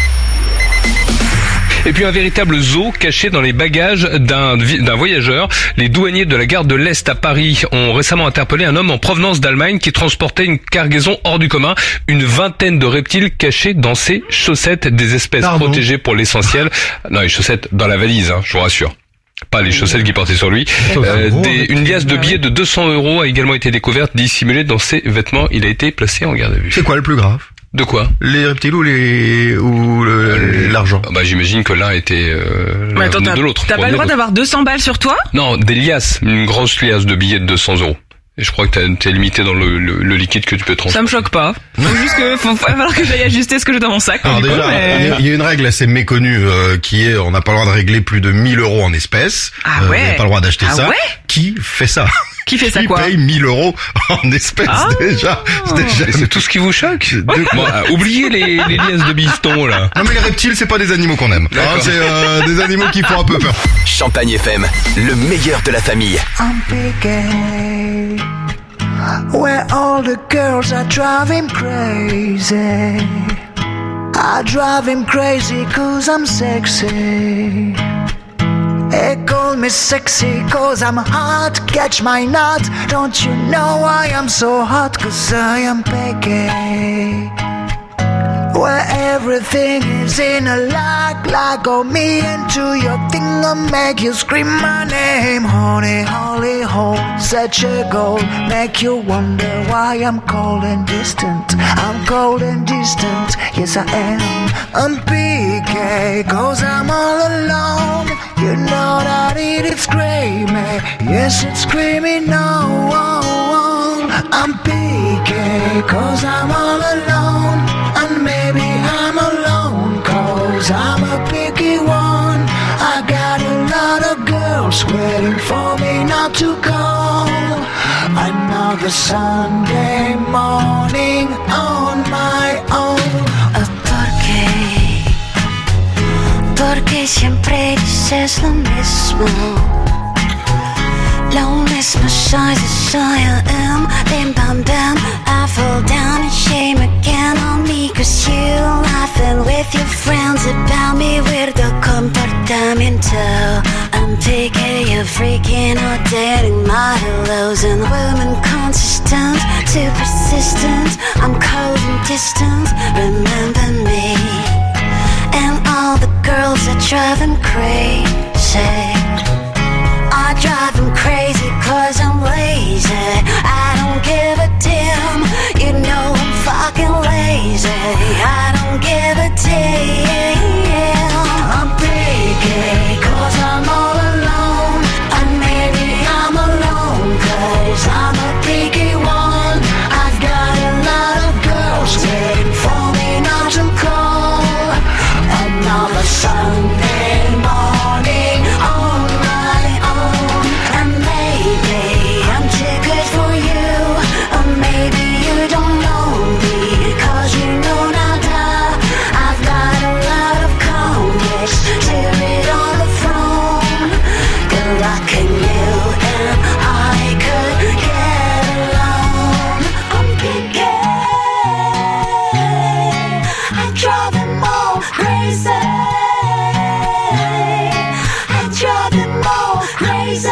Et puis un véritable zoo caché dans les bagages d'un, d'un voyageur. Les douaniers de la gare de l'Est à Paris ont récemment interpellé un homme en provenance d'Allemagne qui transportait une cargaison hors du commun. Une vingtaine de reptiles cachés dans ses chaussettes, des espèces Pardon. protégées pour l'essentiel. Non, les chaussettes dans la valise, hein, je vous rassure. Pas les chaussettes qu'il portait sur lui. Euh, des, une liasse de billets de deux cents euros a également été découverte, dissimulée dans ses vêtements. Il a été placé en garde à vue. C'est quoi le plus grave? De quoi? Les reptiles ou les ou le, euh, l'argent? Bah j'imagine que l'un était euh, Mais attends, de, de l'autre. T'as pas le droit d'avoir deux cents balles sur toi? Non, des liasses, une grosse liasse de billets de deux cents euros. Et je crois que t'es, t'es limité dans le, le, le liquide que tu peux transporter. Ça me choque pas. Faut juste que, faut falloir que j'aille ajuster ce que j'ai dans mon sac. Alors déjà, coup, mais... il y a une règle assez méconnue euh, qui est, on n'a pas le droit de régler plus de mille euros en espèces. Ah euh, ouais. On n'a pas le droit d'acheter ah ça. Ouais. Qui fait ça? Qui fait ça qui quoi? Qui paye mille euros en espèces ah. déjà? C'est, déjà... c'est tout ce qui vous choque? Bon, euh, oubliez les, les liasses de bifton là. Non mais les reptiles, c'est pas des animaux qu'on aime. Hein, c'est euh, des animaux qui font un peu peur. Champagne F M, le meilleur de la famille. Where all the girls are driving crazy. I drive him crazy cause I'm sexy. They call me sexy cause I'm hot. Catch my nut. Don't you know I am so hot cause I am picky. where everything is in a lock. Like on me into your finger, make you scream my name. Honey, holy hole, such a goal, make you wonder why I'm cold and distant. I'm cold and distant, yes I am. I'm P K, cause I'm all alone. You know that it is screaming, yes it's screaming no. I'm P K, cause I'm all alone. And maybe I'm alone, cause I'm a picky one. I got a lot of girls waiting for me not to call. Another Sunday morning on my own. ¿Por qué? Porque siempre dices lo mismo. Lo mismo soy, soy I am. Bim bam bam, I fall down in shame again on me. Cause you laughing with your friends about me. Weirdo comportamiento. I'm picky, you're freaking out, dating my hellos. And women consistent, too persistent. I'm cold and distant, remember me. And all the girls are driving crazy. I drive them crazy cause I'm lazy. I don't give a damn, you know I'm fucking lazy. I don't give a damn. I'm picky cause I'm all alone. And maybe I'm alone cause I'm a picky one. I've got a lot of girls waiting for me not to call. Another Sunday morning on my own. And maybe I'm too good for you, or maybe you don't know me, cause you know nada. I've got a lot of complex to read on the phone. Good luck in you and I could get along. I'm picky, I drive them all crazy. I drive them all crazy.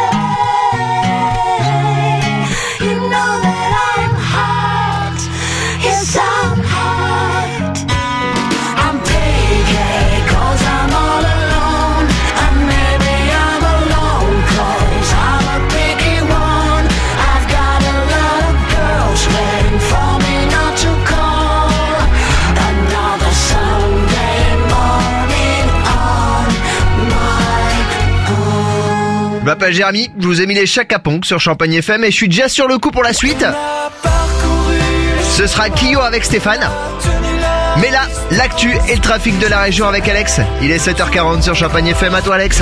You know that I'm hot. Yes, I'm hot. I'm picky cause I'm all alone. And maybe I'm alone cause I'm a picky one. I've got a lot of girls waiting for me not to call. Another Sunday morning on my own. Je m'appelle Jérémy, je vous ai mis les Chaka Ponk sur Champagne F M et je suis déjà sur le coup pour la suite. Ce sera Kyo avec Stéphane. Mais là, l'actu et le trafic de la région avec Alex. Il est sept heures quarante sur Champagne F M. À toi Alex.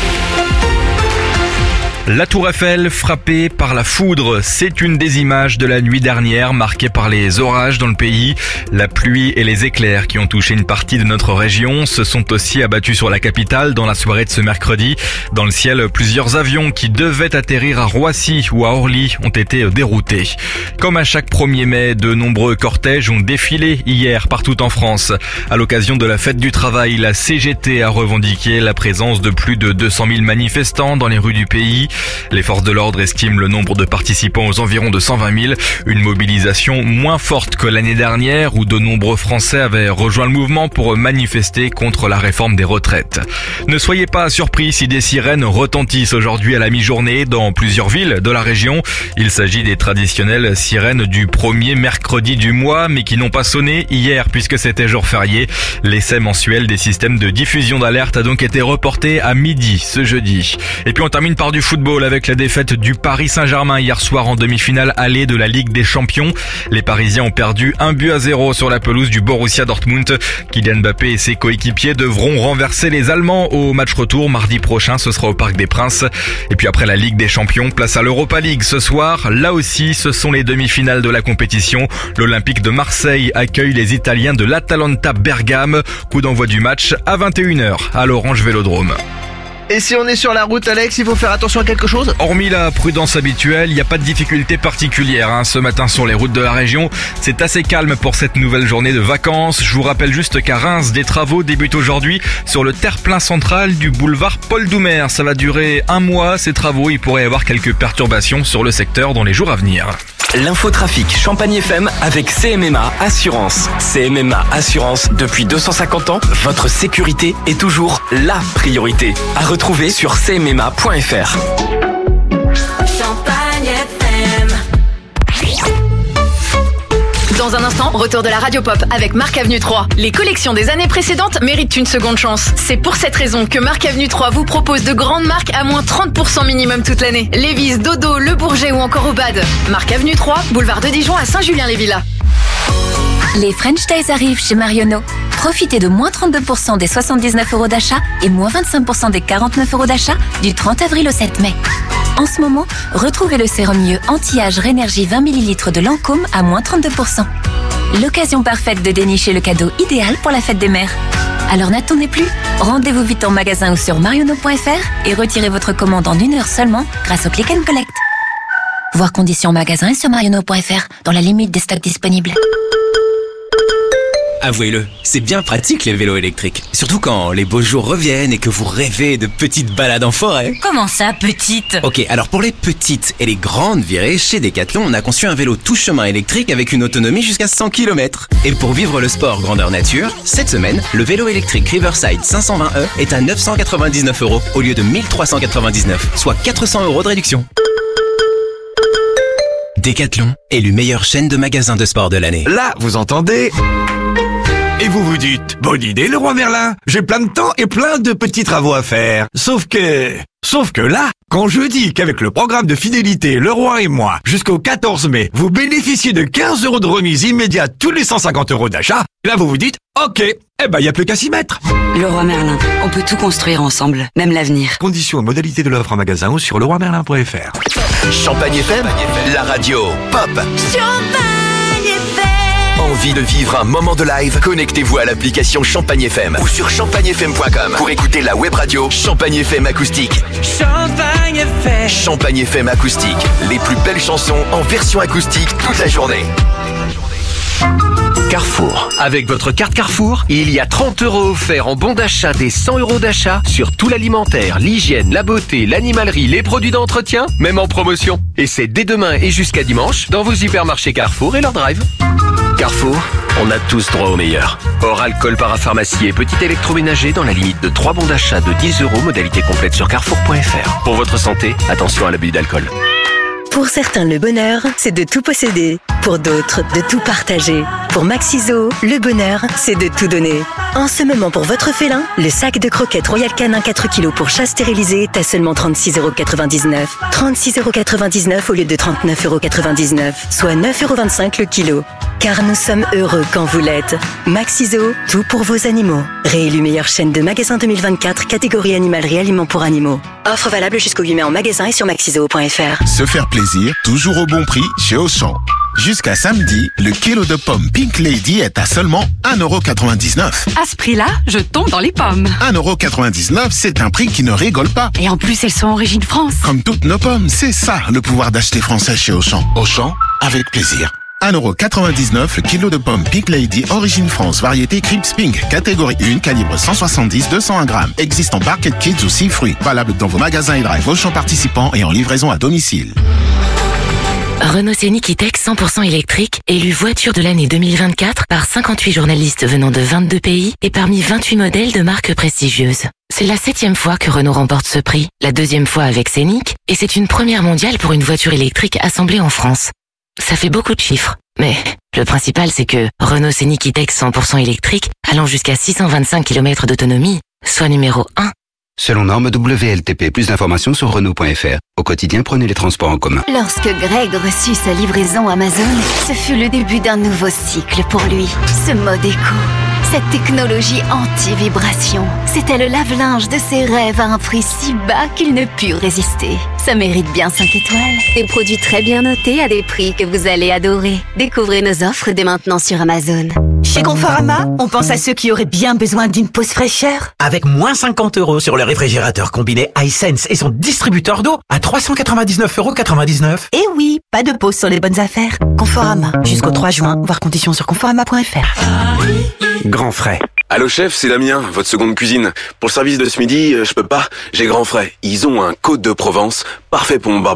La tour Eiffel frappée par la foudre, c'est une des images de la nuit dernière marquée par les orages dans le pays. La pluie et les éclairs qui ont touché une partie de notre région se sont aussi abattus sur la capitale dans la soirée de ce mercredi. Dans le ciel, plusieurs avions qui devaient atterrir à Roissy ou à Orly ont été déroutés. Comme à chaque premier mai, de nombreux cortèges ont défilé hier partout en France. À l'occasion de la fête du travail, la C G T a revendiqué la présence de plus de deux cent mille manifestants dans les rues du pays. Les forces de l'ordre estiment le nombre de participants aux environs de cent vingt mille, une mobilisation moins forte que l'année dernière où de nombreux Français avaient rejoint le mouvement pour manifester contre la réforme des retraites. Ne soyez pas surpris si des sirènes retentissent aujourd'hui à la mi-journée dans plusieurs villes de la région. Il s'agit des traditionnelles sirènes du premier mercredi du mois mais qui n'ont pas sonné hier puisque c'était jour férié. L'essai mensuel des systèmes de diffusion d'alerte a donc été reporté à midi ce jeudi. Et puis on termine par du football avec la défaite du Paris Saint-Germain hier soir en demi-finale allée de la Ligue des Champions. Les Parisiens ont perdu un but à zéro sur la pelouse du Borussia Dortmund. Kylian Mbappé et ses coéquipiers devront renverser les Allemands au match retour mardi prochain. Ce sera au Parc des Princes. Et puis après la Ligue des Champions, place à l'Europa League ce soir. Là aussi, ce sont les demi-finales de la compétition. L'Olympique de Marseille accueille les Italiens de l'Atalanta Bergame. Coup d'envoi du match à vingt et une heures à l'Orange Vélodrome. Et si on est sur la route Alex, il faut faire attention à quelque chose? Hormis la prudence habituelle, il n'y a pas de difficulté particulière hein. Ce matin sur les routes de la région. C'est assez calme pour cette nouvelle journée de vacances. Je vous rappelle juste qu'à Reims, des travaux débutent aujourd'hui sur le terre-plein central du boulevard Paul Doumer. Ça va durer un mois ces travaux, il pourrait y avoir quelques perturbations sur le secteur dans les jours à venir. L'infotrafic Champagne F M avec C M M A Assurance. C M M A Assurance, depuis deux cent cinquante ans, votre sécurité est toujours la priorité. À retrouver sur c m m a point f r. Champagne F M. Dans un instant, retour de la Radio Pop avec Marc Avenue trois. Les collections des années précédentes méritent une seconde chance. C'est pour cette raison que Marc Avenue trois vous propose de grandes marques à moins trente pour cent minimum toute l'année. Lévis, Dodo, Le Bourget ou encore Obad. Marc Avenue trois, boulevard de Dijon à Saint-Julien-les-Villas. Les French Days arrivent chez Marionneau. Profitez de moins trente-deux pour cent des soixante-dix-neuf euros d'achat et moins vingt-cinq pour cent des quarante-neuf euros d'achat du trente avril au sept mai. En ce moment, retrouvez le sérum mieux anti-âge Rénergie vingt millilitres de Lancôme à moins trente-deux pour cent. L'occasion parfaite de dénicher le cadeau idéal pour la fête des mères. Alors n'attendez plus, rendez-vous vite en magasin ou sur marionneau point f r et retirez votre commande en une heure seulement grâce au Click and Collect. Voir conditions en magasin et sur marionneau point f r dans la limite des stocks disponibles. Avouez-le, c'est bien pratique les vélos électriques. Surtout quand les beaux jours reviennent et que vous rêvez de petites balades en forêt. Comment ça, petite? Ok, alors pour les petites et les grandes virées, chez Decathlon, on a conçu un vélo tout chemin électrique avec une autonomie jusqu'à cent kilomètres. Et pour vivre le sport grandeur nature, cette semaine, le vélo électrique Riverside cinq cent vingt E est à neuf cent quatre-vingt-dix-neuf euros au lieu de mille trois cent quatre-vingt-dix-neuf, soit quatre cents euros de réduction. Decathlon, élu meilleure chaîne de magasins de sport de l'année. Là, vous entendez? Et vous vous dites, bonne idée Leroy Merlin, j'ai plein de temps et plein de petits travaux à faire. Sauf que... Sauf que là, quand je dis qu'avec le programme de fidélité Leroy et moi, jusqu'au quatorze mai, vous bénéficiez de quinze euros de remise immédiate tous les cent cinquante euros d'achat, là vous vous dites, ok, eh ben y a plus qu'à s'y mettre. Leroy Merlin, on peut tout construire ensemble, même l'avenir. Conditions et modalités de l'offre en magasin ou sur leroy merlin point f r. Champagne F M, la radio pop. Champagne F M. Envie de vivre un moment de live? Connectez-vous à l'application Champagne F M ou sur champagne f m point com pour écouter la web radio Champagne F M acoustique. Champagne F M. Champagne F M acoustique, les plus belles chansons en version acoustique toute la journée. Carrefour. Avec votre carte Carrefour, il y a trente euros offerts en bon d'achat des cent euros d'achat sur tout l'alimentaire, l'hygiène, la beauté, l'animalerie, les produits d'entretien, même en promotion. Et c'est dès demain et jusqu'à dimanche dans vos hypermarchés Carrefour et leur drive. Carrefour, on a tous droit au meilleur. Hors alcool, parapharmacie et petit électroménager dans la limite de trois bons d'achat de dix euros, modalité complète sur carrefour point f r. Pour votre santé, attention à l'abus d'alcool. Pour certains, le bonheur, c'est de tout posséder. Pour d'autres, de tout partager. Pour Maxiso, le bonheur, c'est de tout donner. En ce moment, pour votre félin, le sac de croquettes Royal Canin quatre kilos pour chat stérilisé est à seulement trente-six euros quatre-vingt-dix-neuf. trente-six euros quatre-vingt-dix-neuf au lieu de trente-neuf euros quatre-vingt-dix-neuf, soit neuf euros vingt-cinq le kilo. Car nous sommes heureux quand vous l'êtes. Maxiso, tout pour vos animaux. Réélu meilleure chaîne de magasins deux mille vingt-quatre, catégorie animalerie aliments pour animaux. Offre valable jusqu'au huit mai en magasin et sur maxiso point f r. Se faire plaisir, toujours au bon prix chez Auchan. Jusqu'à samedi, le kilo de pommes Pink Lady est à seulement un euro quatre-vingt-dix-neuf. À ce prix-là, je tombe dans les pommes. un euro quatre-vingt-dix-neuf, c'est un prix qui ne rigole pas. Et en plus, elles sont origine France. Comme toutes nos pommes, c'est ça le pouvoir d'acheter français chez Auchan. Auchan, avec plaisir. un euro quatre-vingt-dix-neuf le kilo de pommes Pink Lady, origine France, variété Crips Pink, catégorie un, calibre cent soixante-dix à deux cent un grammes. Existe en Barquette Kids ou six fruits. Valable dans vos magasins et drive Auchan participants et en livraison à domicile. Renault Scénic E-Tech cent pour cent électrique, élu voiture de l'année deux mille vingt-quatre par cinquante-huit journalistes venant de vingt-deux pays et parmi vingt-huit modèles de marques prestigieuses. C'est la septième fois que Renault remporte ce prix, la deuxième fois avec Scénic, et c'est une première mondiale pour une voiture électrique assemblée en France. Ça fait beaucoup de chiffres, mais le principal c'est que Renault Scénic E-Tech cent pour cent électrique, allant jusqu'à six cent vingt-cinq kilomètres d'autonomie, soit numéro un. Selon norme W L T P, plus d'informations sur Renault point f r. Au quotidien, prenez les transports en commun. Lorsque Greg reçut sa livraison Amazon, ce fut le début d'un nouveau cycle pour lui. Ce mode éco, cette technologie anti-vibration, c'était le lave-linge de ses rêves à un prix si bas qu'il ne put résister. Ça mérite bien cinq étoiles. Des produits très bien notés à des prix que vous allez adorer. Découvrez nos offres dès maintenant sur Amazon. Chez Conforama, on pense à ceux qui auraient bien besoin d'une pause fraîcheur. Avec moins cinquante euros sur le réfrigérateur combiné iSense et son distributeur d'eau à trois cent quatre-vingt-dix-neuf euros quatre-vingt-dix-neuf. Et oui, pas de pause sur les bonnes affaires. Conforama, jusqu'au trois juin, voir conditions sur conforama point f r. Grand frais. Allô chef, c'est Damien, votre seconde cuisine. Pour le service de ce midi, euh, je peux pas, j'ai grand frais. Ils ont un côte de Provence, parfait pour mon barbecue.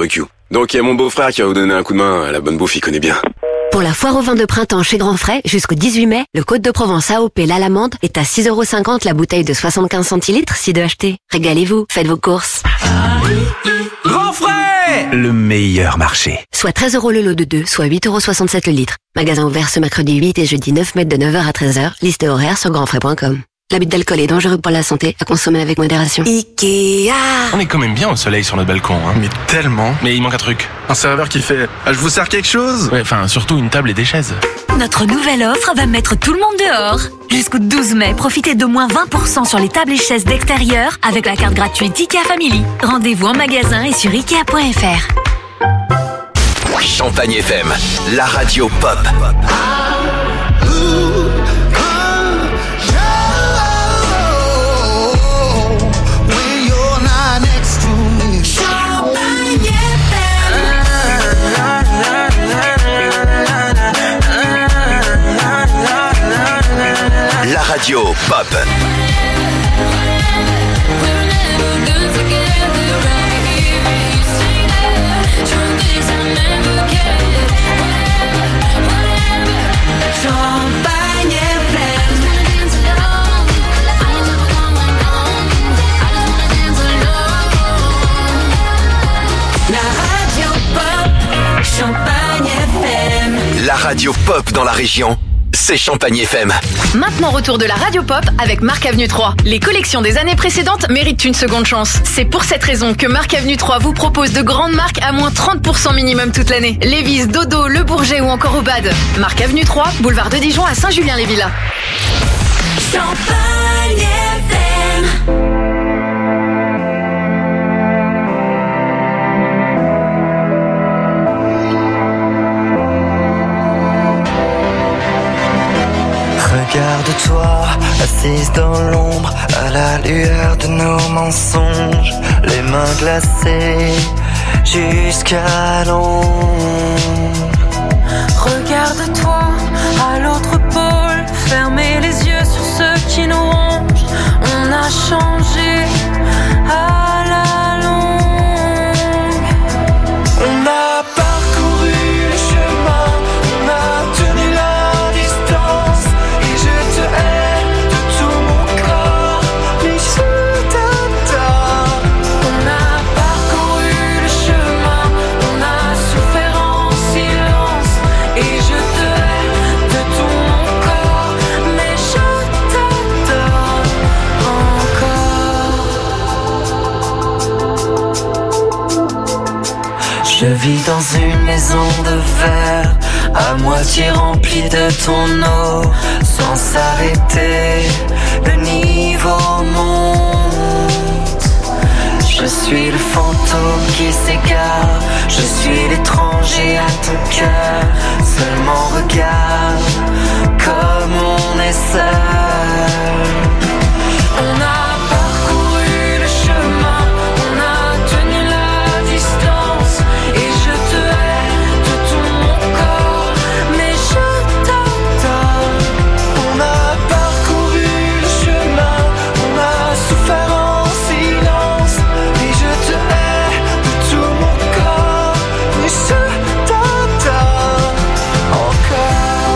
Donc il y a mon beau-frère qui va vous donner un coup de main. La bonne bouffe, il connaît bien. Pour la foire au vin de printemps chez Grand Frais, jusqu'au dixhuit mai, le Côte de Provence A O P l'Alamande est à six euros cinquante la bouteille de soixante-quinze centilitres si de acheter. Régalez-vous, faites vos courses. Grand Frais, le meilleur marché. Soit treize euros le lot de deux, soit huit euros soixante-sept le litre. Magasin ouvert ce mercredi huit et jeudi neuf mai de neuf heures à treize heures. Liste horaire sur grandfrais point com. L'abus d'alcool est dangereux pour la santé, à consommer avec modération. Ikea. On est quand même bien au soleil sur notre balcon, hein. Mais tellement. Mais il manque un truc. Un serveur qui fait ah, « Je vous sers quelque chose ?» Ouais, enfin, surtout une table et des chaises. Notre nouvelle offre va mettre tout le monde dehors. Jusqu'au douze mai, profitez d'au moins vingt pour cent sur les tables et chaises d'extérieur avec la carte gratuite Ikea Family. Rendez-vous en magasin et sur ikea point f r. Champagne F M, la radio pop. La radio pop. Champagne F M. La radio pop. Champagne F M. La radio pop dans la région, c'est Champagne F M. Maintenant retour de la radio pop avec Marc Avenue trois. Les collections des années précédentes méritent une seconde chance. C'est pour cette raison que Marc Avenue trois vous propose de grandes marques à moins trente pour cent minimum toute l'année. Lévi's, Dodo, Le Bourget ou encore Obad. Marc Avenue trois, boulevard de Dijon à Saint-Julien-les-Villas. Champagne F M. Regarde-toi, assise dans l'ombre, à la lueur de nos mensonges, les mains glacées jusqu'à l'ombre. Regarde-toi, à l'autre pôle, fermez les yeux sur ceux qui nous rongent. On a changé à la longue. On a parcouru le chemin, on a tenu la distance. Je vis dans une maison de verre, à moitié remplie de ton eau, sans s'arrêter, le niveau monte. Je suis le fantôme qui s'égare, je suis l'étranger à ton cœur. Seulement regarde comme on est seul. On a parcouru le chemin, on a tenu la distance. Et je te hais de tout mon corps, mais je t'adore. On a parcouru le chemin, on a souffert en silence. Et je te hais de tout mon corps, mais je t'adore encore.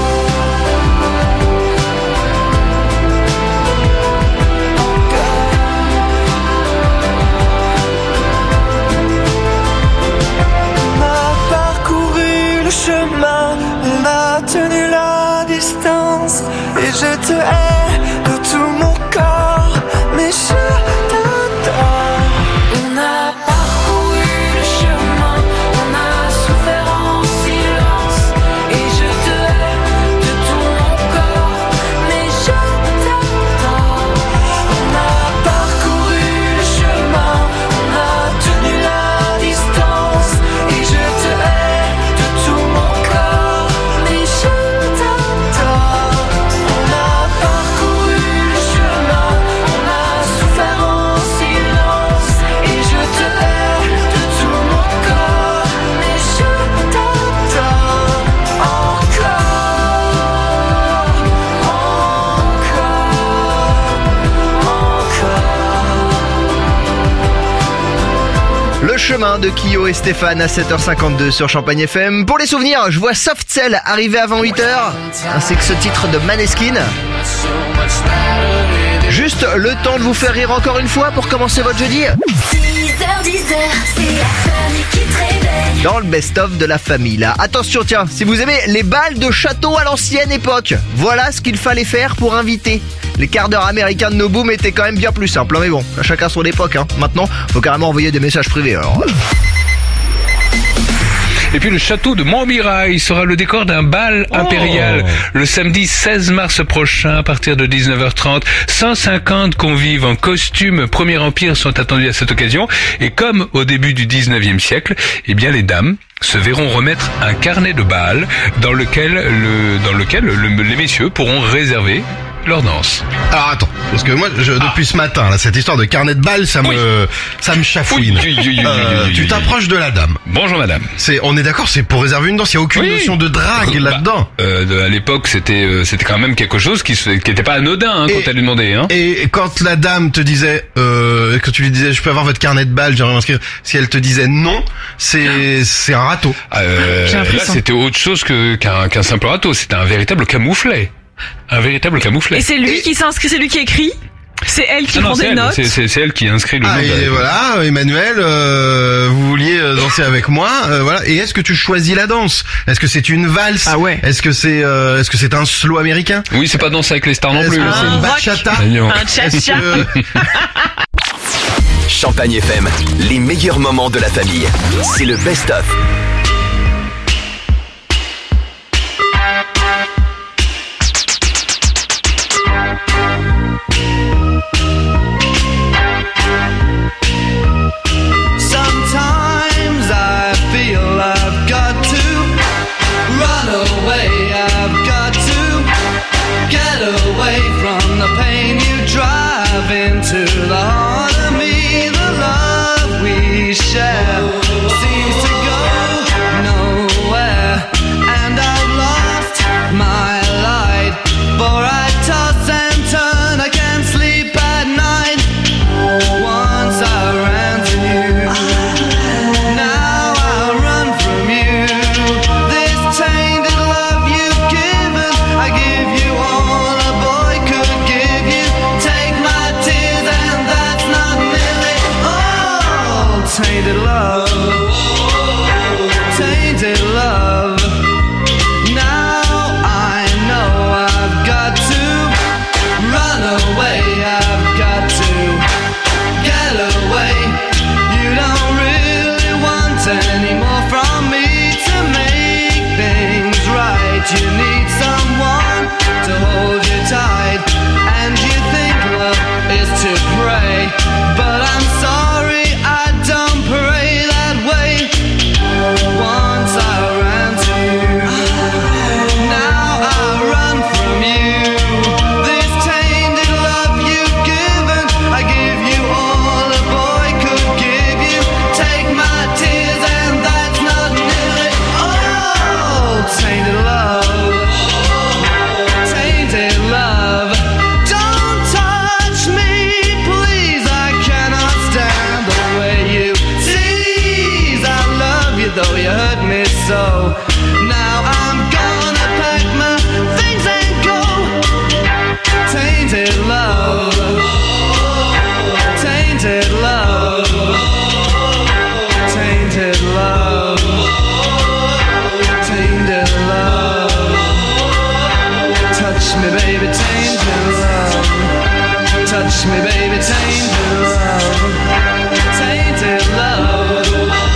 On a parcouru le chemin, on a tenu la distance. Et je te hais de tout mon corps, mais je t'adore. On a parcouru le chemin, on a souffert en silence. Et je te hais de tout mon corps, mais je t'adore. On a parcouru le chemin, on a tenu la distance. Et je te hais de tout mon corps, mais je t'adore. On a parcouru chemin de Kyo et Stéphane à sept heures cinquante-deux sur Champagne F M. Pour les souvenirs, je vois Soft Cell arriver avant huit heures, ainsi que ce titre de Maneskin. Juste le temps de vous faire rire encore une fois pour commencer votre jeudi. six heures dix, c'est la famille qui te réveille. Dans le best-of de la famille là. Attention tiens, si vous aimez les balles de château à l'ancienne époque, voilà ce qu'il fallait faire pour inviter. Les quarts d'heure américains de Noboom étaient quand même bien plus simples, hein, mais bon, à chacun son époque. Hein. Maintenant, faut carrément envoyer des messages privés. Alors... Et puis le château de Montmirail sera le décor d'un bal oh. impérial le samedi seize mars prochain à partir de dix-neuf heures trente. cent cinquante convives en costume Premier Empire sont attendus à cette occasion. Et comme au début du dix-neuvième siècle, eh bien les dames se verront remettre un carnet de bal dans lequel, le, dans lequel le, les messieurs pourront réserver leur danse. Alors attends, parce que moi, je, depuis ah. ce matin, là, cette histoire de carnet de bal, ça oui. me, ça me chafouine. Oui, oui, oui, euh, oui, oui, tu t'approches de la dame. Bonjour madame. C'est, on est d'accord, c'est pour réserver une danse. Il y a aucune oui. notion de drague bah, là-dedans. Euh, de, à l'époque, c'était, euh, c'était quand même quelque chose qui, qui était pas anodin hein, et, quand elle lui demandait. Hein. Et quand la dame te disait, euh, quand tu lui disais, je peux avoir votre carnet de bal, j'aimerais m'inscrire. Si elle te disait non, c'est, c'est un râteau. Euh, là, c'était autre chose que qu'un, qu'un simple râteau. C'était un véritable camouflet. Un véritable camouflet. Et c'est lui et... qui s'inscrit, c'est lui qui écrit. C'est elle qui ah prend non, des elle, notes. C'est, c'est, c'est elle qui inscrit le ah, nom. Et voilà, Emmanuel, euh, vous vouliez danser avec moi, euh, voilà. Et est-ce que tu choisis la danse? Est-ce que c'est une valse? Ah ouais. Est-ce que c'est, euh, est-ce que c'est un slow américain? Oui, c'est pas danse avec les stars non plus. Est-ce que ah, c'est une bachata? Un cha-cha. Que... Champagne F M, les meilleurs moments de la famille. C'est le best-of. Into the heart of me, the love we share seems to go nowhere, and I've lost my light, for I toss and turn, I can't sleep at night. Once I ran to you, now I run from you. This tainted love you've given, I give you all a boy could give you. Take my tears and that's not nearly all. Tainted love, tainted love. Now I know I've got to run away, I've got to get away. You don't really want any more from me to make things right. You need someone to hold you tight, and you think love is to pray, but I'm sorry, I don't pray that way. Once I ran to you, now I run from you. This tainted love you've given, I give you all a boy could give you. Take my tears and that's not nearly all. Tainted love, tainted love. Don't touch me, please, I cannot stand the way you tease. I love you though you hurt me so. Now I'm gonna pack my things and go. Tainted love, tainted love, tainted love, tainted love. Touch me baby, tainted love. Touch me baby, tainted love. Tainted love,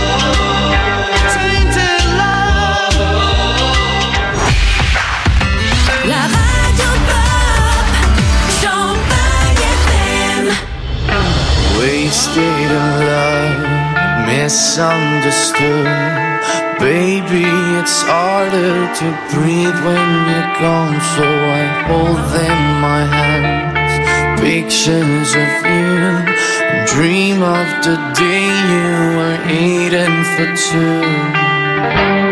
tainted love. La radio pop, Champagne F M. Wasted in love, misunderstood. Baby, it's harder to breathe when you're gone, so I hold in my hands pictures of you, and dream of the day you were eating for two.